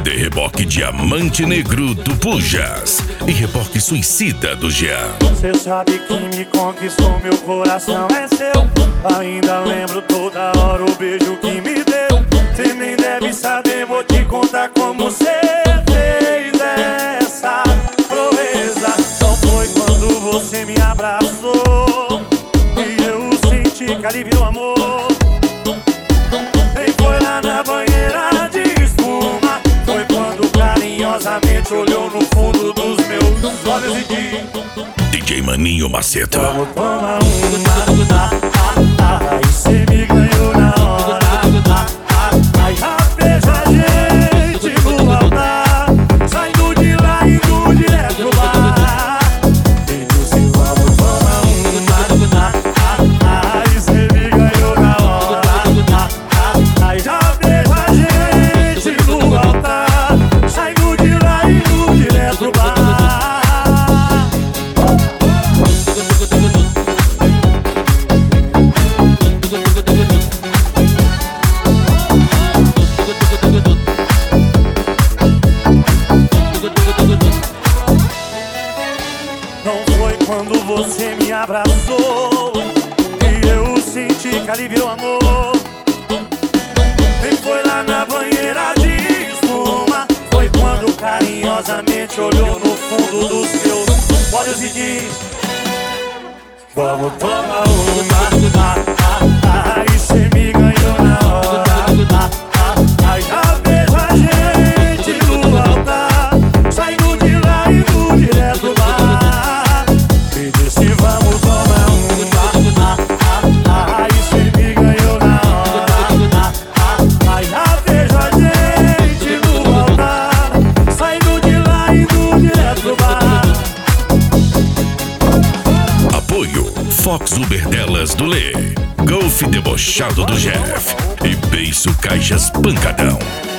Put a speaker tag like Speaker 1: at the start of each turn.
Speaker 1: de reboque Diamante Negro do Pujas e reboque Suicida do Jean.
Speaker 2: Cê sabe que me conquistou, meu coração é seu. Ainda lembro toda hora o beijo que me deu. Cê nem deve saber, vou te contar como cê fez essa proeza. Não foi quando você me abraçou e eu senti que aliviou o amor. Nem foi lá na banheira de espuma, foi quando carinhosamente olhou no fundo dos meus olhos e disse:
Speaker 1: DJ Maninho Macedo.
Speaker 2: vamos tomar uma, aí cê me ganhou na hora. Aí já fez a gente no altar, saindo de lá e indo direto pro bar. E disse: vamos tomar uma, aí cê me ganhou na hora. Aí já fez a gente no altar, saindo de lá e indo direto pro bar. Não foi quando você me abraçou e eu senti que aliviou o amor. Nem foi lá na banheira de espuma, foi quando carinhosamente olhou no fundo dos meus olhos e disse: vamos tomar uma, aí cê me ganhou na hora. Aí já vejo a gente no altar, saindo de lá e indo direto pro bar. E disse: vamos tomar uma, aí cê me ganhou na hora. Aí já vejo a gente no altar, saindo de lá e indo direto pro bar.
Speaker 1: Apoio Fox Uber Delas do Lê, Golf Debochado do Jeff e Beiço Caixas Pancadão.